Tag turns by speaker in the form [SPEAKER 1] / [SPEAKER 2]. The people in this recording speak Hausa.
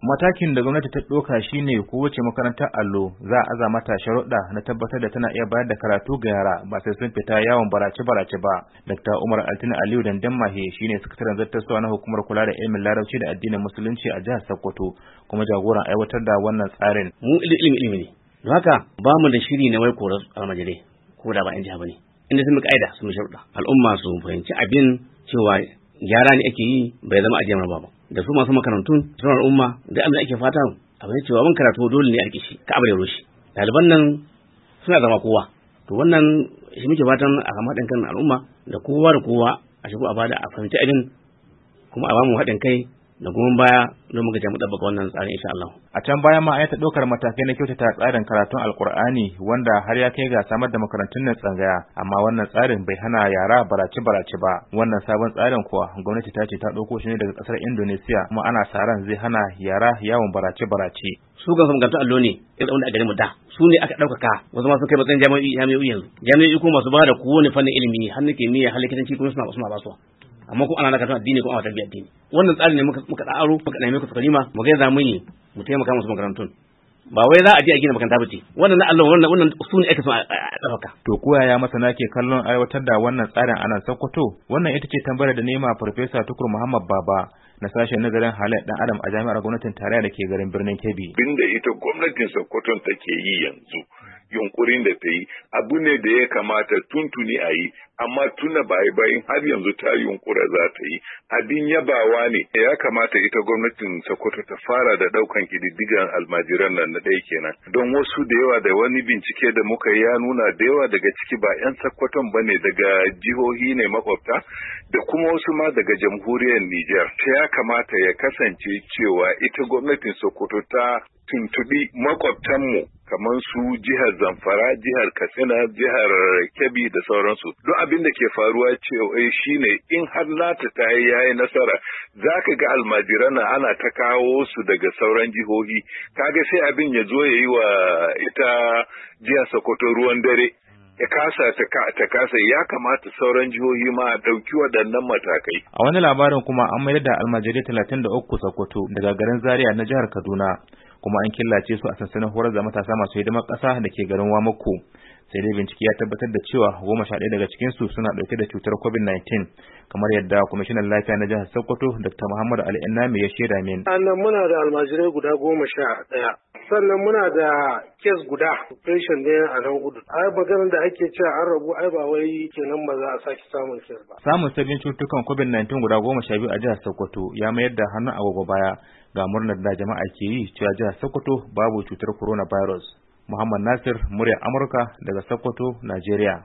[SPEAKER 1] Matakin da gwamnati ta ɗauka shine kowace makarantar allo za a aza mata sharuɗa na tabbatar da tana iya bayar da karatu ga yara ba sai sun fita yawon barace-barace ba. Dr. Umar Altine Aliyu Dandamahe shine sakataren zartaswa na hukumar kula da ilimin larabci da addinin musulunci a jihar Sokoto kuma jagoran aiwatar da wannan tsarin.
[SPEAKER 2] Mu ilimi ne. Don haka ba mu da shiri na wai korar almajirai ko da ba yan jiha bane. Inda sun muka aida sun sharuɗa. Al'umma su fahimci abin cewa gyara ne ake yi bai zama ajiyar ba. Da su masu makarantun sauran al'umma da abin da ake fata abin cewa ban karatu dole ne a rike shi ka abre roshi ɗaliban nan suna zama kowa to wannan shi muke fatan a kama haɗin kan al'umma da kowa a shigo a bada a fahimci abin kuma a bamu haɗin kai da goyon baya don muka mu ɗabbaka wannan tsarin insha Allah.
[SPEAKER 1] A can baya ma an ta ɗaukar matakai na kyautata tsarin karatun Alƙur'ani wanda har ya kai ga samar da makarantun nan tsangaya amma wannan tsarin bai hana yara barace-barace ba. Wannan sabon tsarin kuwa gwamnati ta ce ta ɗauko shi ne daga ƙasar Indonesia kuma ana sa ran zai hana yara yawon barace-barace.
[SPEAKER 2] Su ga makarantun allo ne irin wanda a garin mu da su ne aka ɗaukaka wasu ma sun kai matsayin jami'o'i yanzu jami'o'i kuma masu ba da kowane fannin ilimi har na kimiyya har likitanci kuma suna ba su amma ko ana nakatun addini ko ana tarbiyyar addini wannan tsari ne muka tsaro muka dame ku kalima mu ga za mu yi mu taimaka musu makarantun ba wai za a je a gina makaranta bace wannan na Allah wannan su ne ake so a tsafaka.
[SPEAKER 1] To ko yaya masana ke kallon aiwatar da wannan tsarin a nan Sokoto? Wannan ita ce tambayar da nema Farfesa Tukur Muhammad Baba na sashen nazarin halayyar dan adam a jami'ar gwamnatin tarayya da ke garin birnin Kebbi.
[SPEAKER 3] Binda ita gwamnatin Sokoto take yi yanzu yunkurin da ta yi abu ne da ya kamata tuntuni a yi amma tuna bayan har yanzu ta yunkura za ta yi abin yabawa ne ya kamata ita gwamnatin Sokoto ta fara da daukan kididdigan almajiran nan na ɗaya kenan don wasu da yawa da wani bincike da muka yi ya nuna da yawa daga ciki ba 'yan Sokoton bane daga jihohi ne makwabta da kuma wasu ma daga jamhuriyar Nijar. Ta ya kamata ya kasance cewa ita gwamnatin Sokoto ta tuntubi makwabtanmu kamar su jihar Zamfara, jihar Katsina, jihar Kebbi da sauransu. Duk abin da ke faruwa cewa shine in har nata ta yayi nasara, zaka ga almajiran ana ta kawo su daga sauran jihohi. Kaga sai abin ya zo yayi wa ita jihar Sokoto ruwan dare. Ya kasa ta kasa ya kamata sauran jihohi ma a ɗauki waɗannan matakai.
[SPEAKER 1] A wani labarin kuma an mayar da almajirai 33 Sokoto daga garin Zaria na jihar Kaduna. Kuma an killace su a sansanin horar da matasa masu hidimar ƙasa da ke garin Wamako. Sai dai bincike ya tabbatar da cewa 11 daga cikinsu suna ɗauke da cutar COVID-19 kamar yadda kwamishinan lafiya na jihar Sokoto Dr. Muhammad Al-Innami ya shaida min.
[SPEAKER 4] Sannan muna da almajirai guda 11. Sannan muna da kes guda operation ne a nan gudu. Ai maganar da ake cewa an rabu ai ba wai kenan ba za a sake samun kes ba.
[SPEAKER 1] Samun sabbin cutukan COVID-19 guda 12 a jihar Sokoto ya mayar da hannun agogo baya ga murnar da jama'a ke yi cewa jihar Sokoto babu cutar coronavirus. Muhammad Nasir, muryar Amurka daga Sokoto, Najeriya.